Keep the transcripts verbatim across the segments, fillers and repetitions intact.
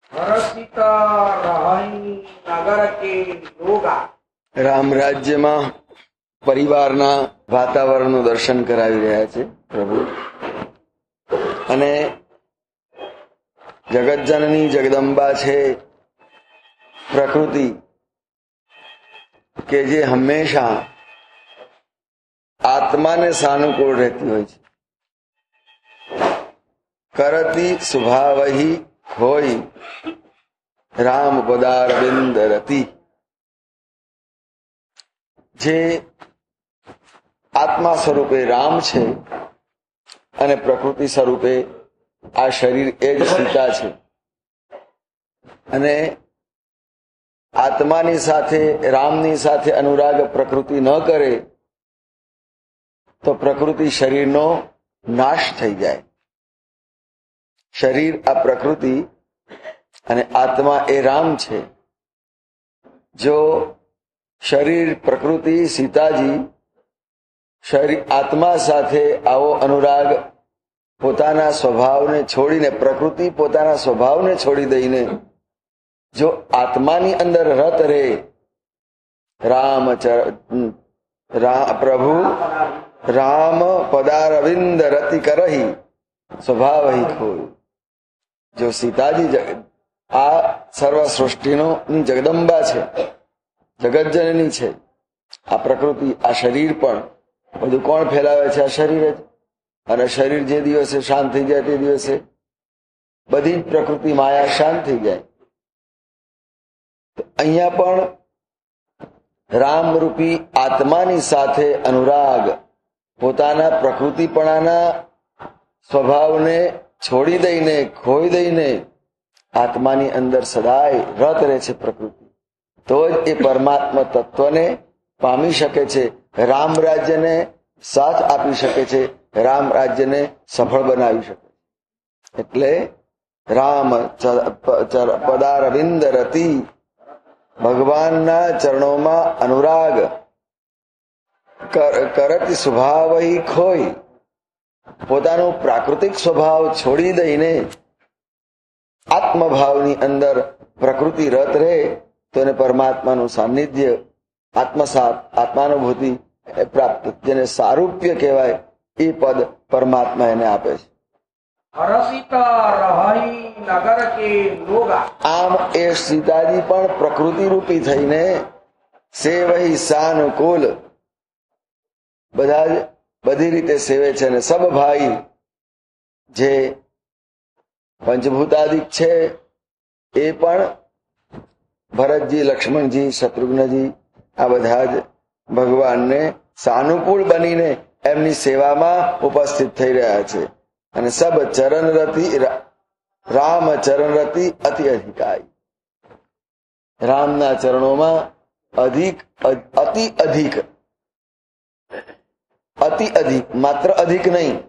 રામ રાજ્યમાં પરિવારના વાતાવરણનું દર્શન કરાવી રહ્યા છે પ્રભુ. અને જગતજનની જગદંબા છે પ્રકૃતિ, કે જે હંમેશા આત્માને સાનુકૂળ રહેતી હોય છે. કરતી સ્વભાવહી હોય રામ પદારવિંદ રતિ, જે આત્મા સ્વરૂપે રામ છે અને પ્રકૃતિ સ્વરૂપે આ શરીર એ જ સીતા છે. અને આત્માની સાથે રામની સાથે અનુરાગ પ્રકૃતિ ન કરે તો પ્રકૃતિ શરીરનો નાશ થઈ જાય. શરીર આ પ્રકૃતિ અને આત્મા એ રામ છે. જો શરીર પ્રકૃતિ સીતાજી શરીર આત્મા સાથે આવો અનુરાગ પોતાના સ્વભાવને છોડીને, પ્રકૃતિ પોતાના સ્વભાવને છોડી દઈને જો આત્માની અંદર રત રહે, રામ પ્રભુ રામ પદારવિંદ રતિ કરહી સ્વભાવહી ખોય. જો સીતાજી આ સર્વ સૃષ્ટિનો ની જગદંબા છે, જગતજનની છે. આ પ્રકૃતિ, આ શરીર પણ બધું કોણ ફેલાવે છે? આ શરીર જ. અને શરીર જે દિવસે શાંત થઈ જાય તે દિવસે બધી જ પ્રકૃતિ માયા શાંત થઈ જાય. અહીંયા પણ રામરૂપી આત્માની સાથે અનુરાગ, પોતાના પ્રકૃતિપણાના સ્વભાવને છોડી દઈને, ખોઈ દઈને આત્માની અંદર સદાય રત રહે છે પ્રકૃતિ, તો જ એ પરમાત્મા તત્વને પામી શકે છે, રામ રાજ્યને સાથ આપી શકે છે, રામ રાજ્યને સફળ બનાવી શકે. એટલે રામ પદારવિંદ રતિ, ભગવાનના ચરણોમાં અનુરાગ, કરતી સ્વભાવહી ખોઈ, પોતાનો પ્રાકૃતિક સ્વભાવ છોડી દઈને આત્મભાવની અંદર પ્રકૃતિ રત રહે તો એને પરમાત્માનું સાનિધ્ય, આત્મસાત, આત્માનુભૂતિ પ્રાપ્ત, જેને સારૂપ્ય કહેવાય, એ પદ પરમાત્મા એને આપે છે. આમ એ સીતાજી પણ પ્રકૃતિ રૂપી થઈને સેવહી સાનુકૂલ, બધા જ બધી રીતે સેવે છે. અને સબ ભાઈ જે પંચભૂતાદિક છે એ પણ ભરતજી, લક્ષ્મણજી, શત્રુઘ્નજી આ બધા જ ભગવાનને સાનુકૂળ બનીને એમની સેવામાં ઉપસ્થિત થઈ રહ્યા છે. અને સબ ચરણરતિ રામ ચરણરતિ અતિ અધિકાય, રામના ચરણોમાં અધિક, અતિ અધિક, અતિ અધિક, માત્ર અધિક નહીં,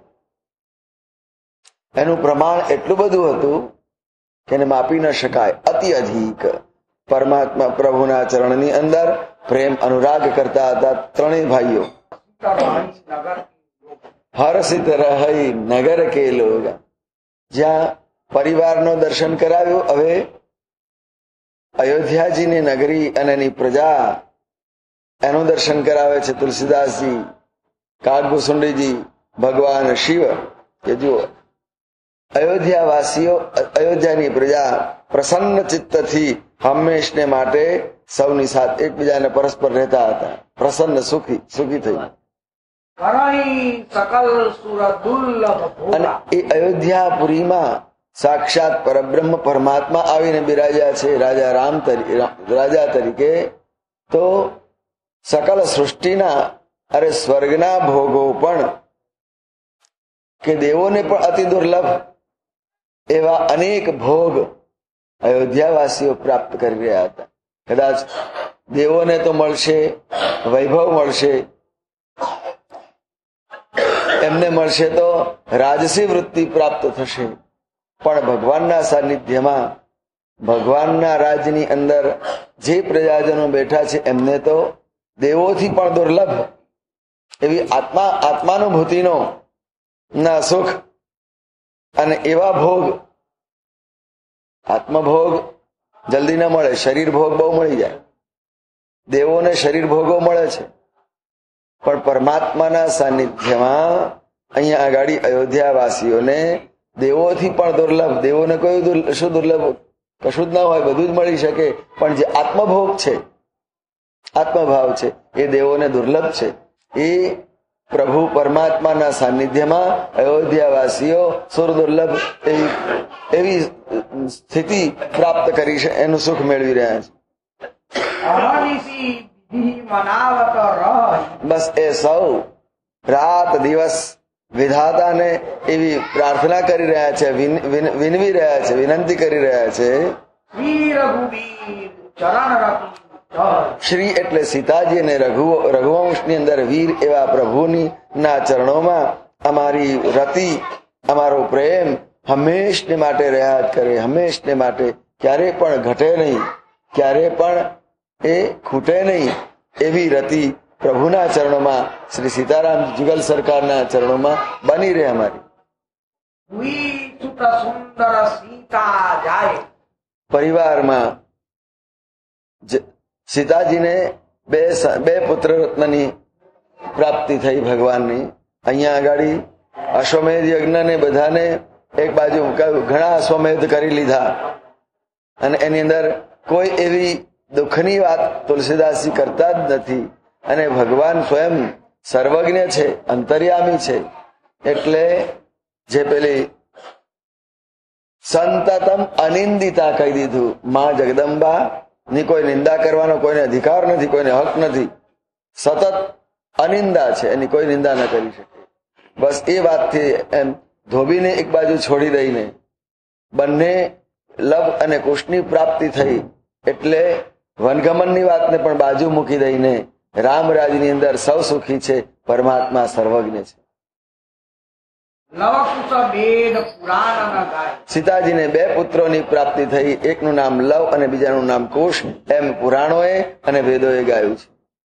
એનું પ્રમાણ એટલું બધું હતું કે એને માપી ન શકાય. અતિ અધિક પરમાત્મા પ્રભુના ચરણની અંદર પ્રેમ અનુરાગ કરતા હતા ત્રણેય ભાઈઓ. હર્ષિત રહી નગર કે લોગ, જ્યાં પરિવારનો દર્શન કરાવ્યું. હવે અયોધ્યાજીની નગરી અને એની પ્રજા એનું દર્શન કરાવે છે તુલસીદાસજી, કાગભૂષુંડીજી, ભગવાન શિવ. કે જુઓ, અયોધ્યાવાસીઓ, અયોધ્યાની પ્રજા પ્રસન્ન ચિત્તથી હંમેશને માટે સૌની સાથે એકબીજાને પરસ્પર રહેતા હતા, પ્રસન્ન, સુખી સુખી થઈ. અને એ અયોધ્યાપુરીમાં સાક્ષાત પરબ્રહ્મ પરમાત્મા આવીને બિરાજ્યા છે રાજા રામ તરીકે, રાજા તરીકે. તો સકલ સૃષ્ટિના, અરે સ્વર્ગના ભોગો પણ, કે દેવોને પણ અતિ દુર્લભ એવા અનેક ભોગ અયોધ્યાવાસીઓ પ્રાપ્ત કરી રહ્યા હતા. કદાચ દેવોને તો મળશે, વૈભવ મળશે, એમને મળશે તો રાજસી વૃત્તિ પ્રાપ્ત થશે, પણ ભગવાનના સાનિધ્યમાં, ભગવાનના રાજની અંદર જે પ્રજાજનો બેઠા છે એમને તો દેવોથી પણ દુર્લભ એવી આત્મા આત્માનુભૂતિનો ના સુખ અને એવા ભોગ આત્મભોગ જલ્દી ન મળે, શરીર ભોગ બહુ મળી જાય. દેવોને શરીર ભોગો મળે છે, પણ પરમાત્માના સાનિધ્યમાં અહીંયા આગાડી અયોધ્યાવાસીઓને દેવોથી પણ દુર્લભ. દેવોને કયું શું દુર્લભ? કશું જ ના હોય, બધું જ મળી શકે, પણ જે આત્મભોગ છે, આત્મભાવ છે, એ દેવોને દુર્લભ છે. એ પ્રભુ પરમાત્માના સાનિધ્યમાં અયોધ્યાવાસીઓ સુર દુર્લભ એવી એવી સ્થિતિ પ્રાપ્ત કરી છે, એનું સુખ મેળવી રહ્યા છે. બસ એ સૌ રાત દિવસ વિધાતાને એવી પ્રાર્થના કરી રહ્યા છે, વિનવી રહ્યા છે, વિનંતી કરી રહ્યા છે. શ્રી એટલે સીતાજી અને રઘુ રઘુવંશની અંદર વીર એવા પ્રભુની ના ચરણોમાં અમારી રતિ, અમારો પ્રેમ હંમેશને માટે રહ્યા જ કરે, હંમેશને માટે ક્યારે પણ ઘટે નહીં, ક્યારે પણ એ ખૂટે નહીં. એવી રતિ પ્રભુના ચરણોમાં, શ્રી સીતારામ જુગલ સરકારના ચરણોમાં બની રહે અમારી. પરિવારમાં સીતાજીને બે બે પુત્ર રત્નની પ્રાપ્તિ થઈ ભગવાનની. અહીંયા આગળ અશ્વમેધ યજ્ઞ ને બધાને એક બાજુ ઘણા અશ્વમેધ કરી લીધા, અને એની અંદર કોઈ એવી દુઃખની વાત તુલસીદાસજી કરતા જ નથી. અને ભગવાન સ્વયં સર્વજ્ઞ છે, અંતર્યામી છે, એટલે જે પેલી સંતતમ અનિંદિતા કહી દીધું. માં જગદંબા ની કોઈ નિંદા કરવાનો કોઈને અધિકાર નથી, કોઈને હક નથી. સતત અનિંદા છે, એની કોઈ નિંદા ન કરી શકે. બસ એ વાતથી એમ ધોબીને એક બાજુ છોડી દઈને બંને લવ અને કુશની પ્રાપ્તિ થઈ, એટલે વનગમનની વાતને પણ બાજુ મૂકી દઈને રામરાજની અંદર સૌ સુખી છે, પરમાત્મા સર્વજ્ઞ છે. સીતાજીને બે પુત્રોની પ્રાપ્તિ થઈ, એકનું નામ લવ અને બીજાનું નામ કુશ, એમ પુરાણોએ અને વેદોએ ગાયું છે.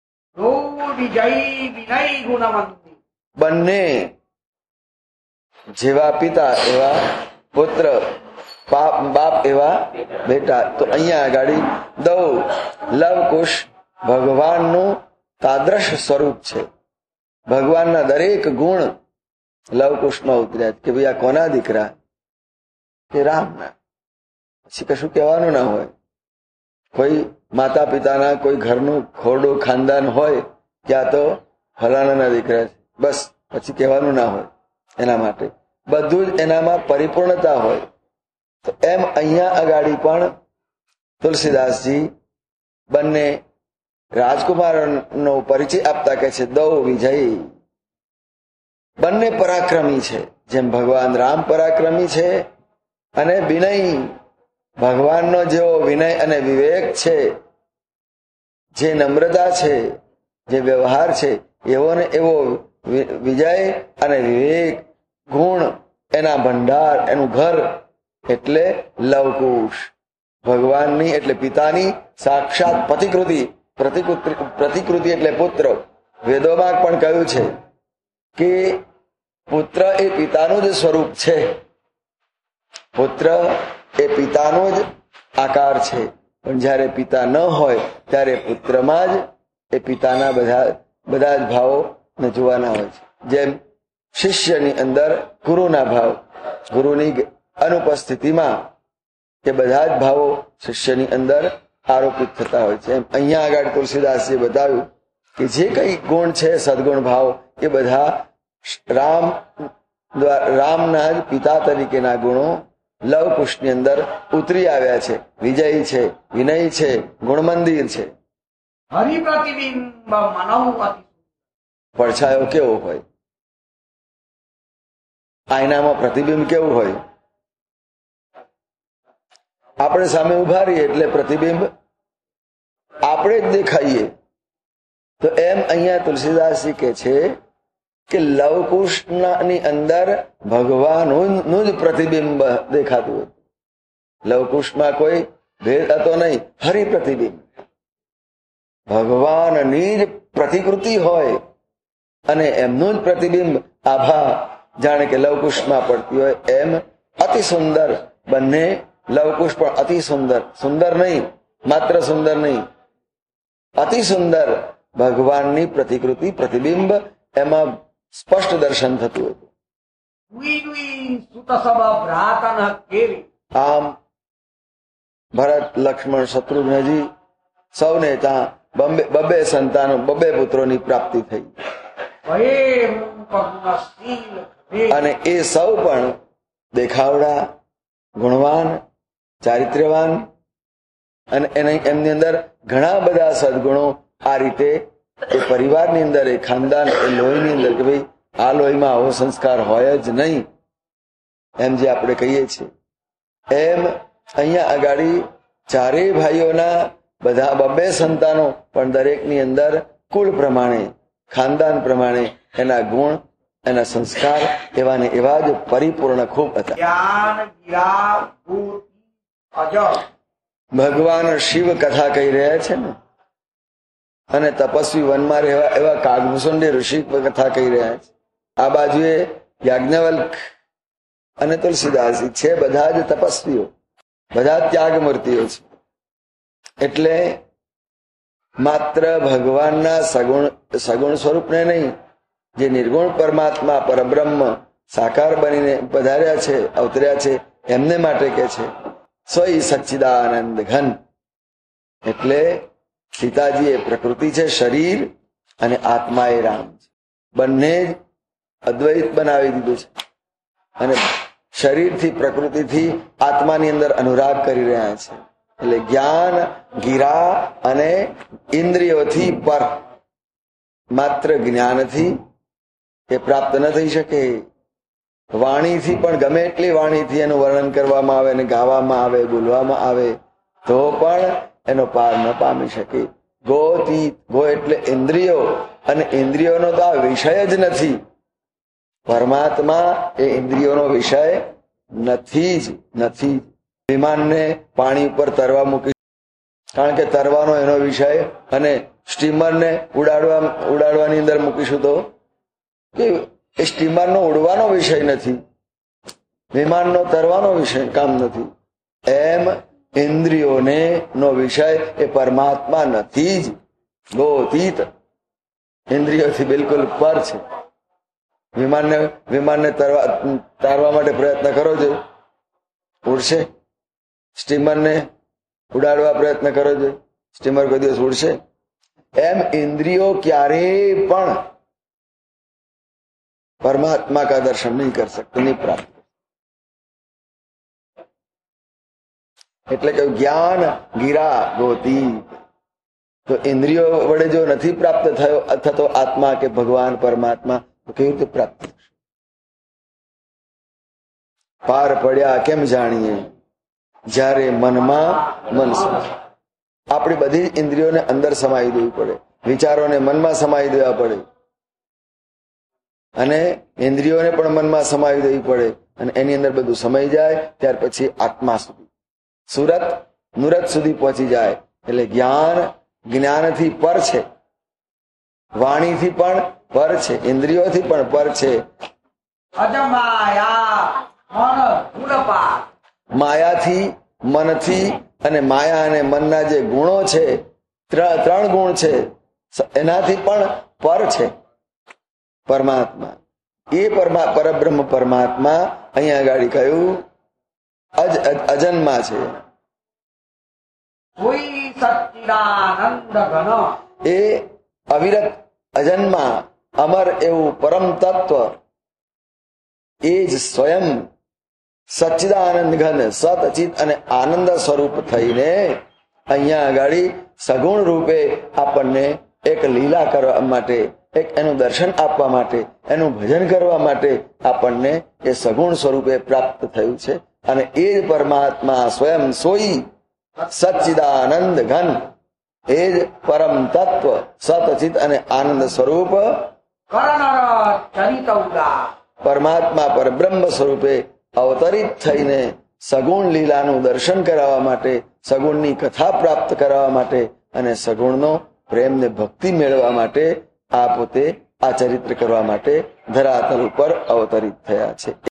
બંને જેવા પિતા એવા પુત્ર, બાપ એવા બેટા. તો અહીંયા આગળ દૌ લવ કુશ ભગવાનનું તાદ્રશ સ્વરૂપ છે. ભગવાનના દરેક ગુણ લવકુશમાં ઉતર્યા કે ભાઈ આ કોના દીકરા? કે રામના. પછી કશું કહેવાનું ના હોય. કોઈ માતા પિતાના કોઈ ઘરનું ખોરડું ખાનદાન હોય કે આ તો ફલાણાના દીકરા છે, બસ પછી કહેવાનું ના હોય. એના માટે બધું જ એનામાં પરિપૂર્ણતા હોય. તો એમ અહીંયા અગાડી પણ તુલસીદાસજી બંને રાજકુમારનો પરિચય આપતા કહે છે દૌ વિજય. બંને પરાક્રમી છે. જેમ ભગવાન રામ પરાક્રમી છે અને વિનય, ભગવાનનો જેવો વિનય અને વિવેક છે, જે નમ્રતા છે, જે વ્યવહાર છે, એવો ને એવો વિજય અને વિવેક ગુણ, એના ભંડાર, એનું ઘર એટલે લવકુશ. ભગવાનની એટલે પિતાની સાક્ષાત પ્રતિકૃતિ. પ્રતિકૃતિ એટલે પુત્ર. વેદોમાં પણ કહ્યું છે કે પુત્ર એ પિતાનું જ સ્વરૂપ છે, પુત્ર એ પિતાનો જ આકાર છે. પણ જયારે પિતા ન હોય ત્યારે પુત્રમાં જ એ પિતાના બધા બધા જ ભાવો જોવાના હોય છે. જેમ શિષ્યની અંદર ગુરુના ભાવ, ગુરુની અનુપસ્થિતિમાં એ બધા જ ભાવો શિષ્યની અંદર આરોપિત થતા હોય છે. એમ અહીંયા આગળ તુલસીદાસજીએ બતાવ્યું કે જે કઈ ગુણ છે, સદગુણ ભાવ, એ બધા રામ રામના જ પિતા તરીકેના ગુણો લવકુશની અંદર ઉતરી આવ્યા છે. વિજય છે, વિનય છે, ગુણમંદિર છે. પડછાયો કેવો હોય, આયનામાં પ્રતિબિંબ કેવું હોય? આપણે સામે ઉભા રહીએ એટલે પ્રતિબિંબ આપણે જ દેખાઈએ. તો એમ અહીંયા તુલસીદાસજી કે છે કે લવકુશની અંદર ભગવાનનું જ પ્રતિબિંબ દેખાતું હતું. લવકુશમાં કોઈ ભેદ હતો નહીં, હરિ પ્રતિબિંબ, ભગવાનની જ પ્રતિકૃતિ હોય અને એમનું જ પ્રતિબિંબ આભા જાણે કે લવકુશમાં પડતી હોય. એમ અતિ સુંદર બંને લવકુશ પણ અતિ સુંદર, સુંદર નહીં માત્ર સુંદર નહીં, અતિ સુંદર ભગવાનની પ્રતિકૃતિ પ્રતિબિંબ એમાં સ્પષ્ટ દર્શન થતું હતું. આમ ભરત લક્ષ્મણ શત્રુઘ્નજી સૌને ત્યાં બબે બબે સંતાનો બબે પુત્રોની પ્રાપ્તિ થઈ અને એ સૌ પણ દેખાવડા, ગુણવાન, ચારિત્ર્યવાન અને એમની અંદર ઘણા બધા સદગુણો આ રીતે એ પરિવારની અંદર, એ ખાનદાન, એ લોહીની અંદર કે ભાઈ આ લોહીમાં આવો સંસ્કાર હોય જ નહીં એમ જે આપણે કહીએ છીએ, એમ અહીંયા આગાડી ચારેય ભાઈઓના બધા બબ્બે સંતાનો પણ દરેકની અંદર કુલ પ્રમાણે, ખાનદાન પ્રમાણે એના ગુણ, એના સંસ્કાર એવા ને એવા જ પરિપૂર્ણ ખૂબ હતા. ભગવાન શિવ કથા કહી રહ્યા છે ને, અને તપસ્વી વનમાં રહેવા એવા કાગભૂષણની ઋષિ કથા કહી રહ્યા છે. આ બાજુએ યાજ્ઞવલ્ક અને તુલસીદાસજી છે, બધા જ તપસ્વીઓ, બધા ત્યાગ મૂર્તિઓ છે. એટલે માત્ર ભગવાનના સગુણ સગુણ સ્વરૂપને નહીં, જે નિર્ગુણ પરમાત્મા પરબ્રહ્મ સાકાર બનીને પધાર્યા છે, અવતર્યા છે, એમને માટે કે છે સ્વય સચ્ચિદાનંદ ઘન. એટલે સીતાજી એ પ્રકૃતિ છે, શરીર, અને આત્મા એ રામ છે. બંને જ અદ્વૈત બનાવી દીધું છે અને શરીરથી, પ્રકૃતિથી આત્માની અંદર અનુરાગ કરી રહ્યા છે. એટલે જ્ઞાન, ગિરા અને ઇન્દ્રિયોથી પર, માત્ર જ્ઞાનથી એ પ્રાપ્ત ન થઈ શકે. વાણીથી પણ ગમે એટલી વાણીથી એનું વર્ણન કરવામાં આવે, ને ગાવામાં આવે, બોલવામાં આવે, તો પણ એનો પાર ન પામી શકે. ગોતી, ગો એટલે ઇન્દ્રિયો, અને ઇન્દ્રિયોનો તો આ વિષય જ નથી. પરમાત્મા એ ઇન્દ્રિયોનો વિષય નથી જ નથી. વિમાનને પાણી ઉપર તરવા મૂકી, કારણ કે તરવાનો એનો વિષય, અને સ્ટીમરને ઉડાડવા ઉડાડવાની અંદર મૂકીશું તો કે એ સ્ટીમરનો ઉડવાનો વિષય નથી, વિમાનનો તરવાનો વિષય કામ નથી. એમ ઇન્દ્રિયોને નો વિષય એ પરમાત્મા નથી જ, ગોતીત, ઇન્દ્રિયોથી બિલકુલ પર છે. વિમાનને વિમાનને તરવા તારવા માટે પ્રયત્ન કરો છો, ઉડશે? સ્ટીમરને ઉડાડવા પ્રયત્ન કરો છો, સ્ટીમર કોઈ દિવસ ઉડશે? એમ ઇન્દ્રિયો ક્યારેય પણ પરમાત્મા કા દર્શન નહીં કરી सकते, નહીં પ્રાપ્ત. એટલે કે જ્ઞાન ગિરા ગોતી, તો ઇન્દ્રિયો વડે જો નથી પ્રાપ્ત થયો થતો આત્મા કે ભગવાન પરમાત્મા, તો કેવી રીતે પ્રાપ્ત થશે? પાર પડ્યા કેમ જાણીએ, જ્યારે મનમાં મન સમાય. આપણી બધી ઇન્દ્રિયોને અંદર સમાવી દેવી પડે, વિચારોને મનમાં સમાવી દેવા પડે, અને ઇન્દ્રિયોને પણ મનમાં સમાવી દેવી પડે, અને એની અંદર બધું સમાઈ જાય ત્યાર પછી આત્મા સુધી, સુરત નુરત સુધી પહોંચી જાય. એટલે જ્ઞાન જ્ઞાનથી પર છે, વાણીથી પણ પર છે, ઇન્દ્રિયોથી પણ પર છે. માયાથી, મનથી, અને માયા અને મનના જે ગુણો છે, ત્રણ ગુણ છે, એનાથી પણ પર છે પરમાત્મા. એ પરમા પરબ્રહ્મ પરમાત્મા અહીંયા આગળ કહ્યું અજ અજન્મા છે. એ અવિરત અજન્મા અમર એવું પરમ તત્વ, એ જ સ્વયં સચ્ચિદાનંદ ઘન સતચિત અને આનંદ સ્વરૂપ થઈને અહીંયા આગળ સગુણ રૂપે આપણને એક લીલા કરવા માટે, એક એનું દર્શન આપવા માટે, એનું ભજન કરવા માટે આપણને એ સગુણ સ્વરૂપે પ્રાપ્ત થયું છે. અને એ જ પરમાત્મા સ્વયં સોઈ સચ્ચિદાનંદ ઘન, એ જ પરમ તત્વ સતચિત અને આનંદ સ્વરૂપ પરમાત્મા પરબ્રહ્મ સ્વરૂપે અવતરિત થઈને સગુણ લીલાનું દર્શન કરાવવા માટે, સગુણની કથા પ્રાપ્ત કરાવવા માટે, અને સગુણનો પ્રેમ ને ભક્તિ મેળવવા માટે આ પોતે આ ચરિત્ર કરવા માટે ધરાતલ ઉપર અવતરિત થયા છે.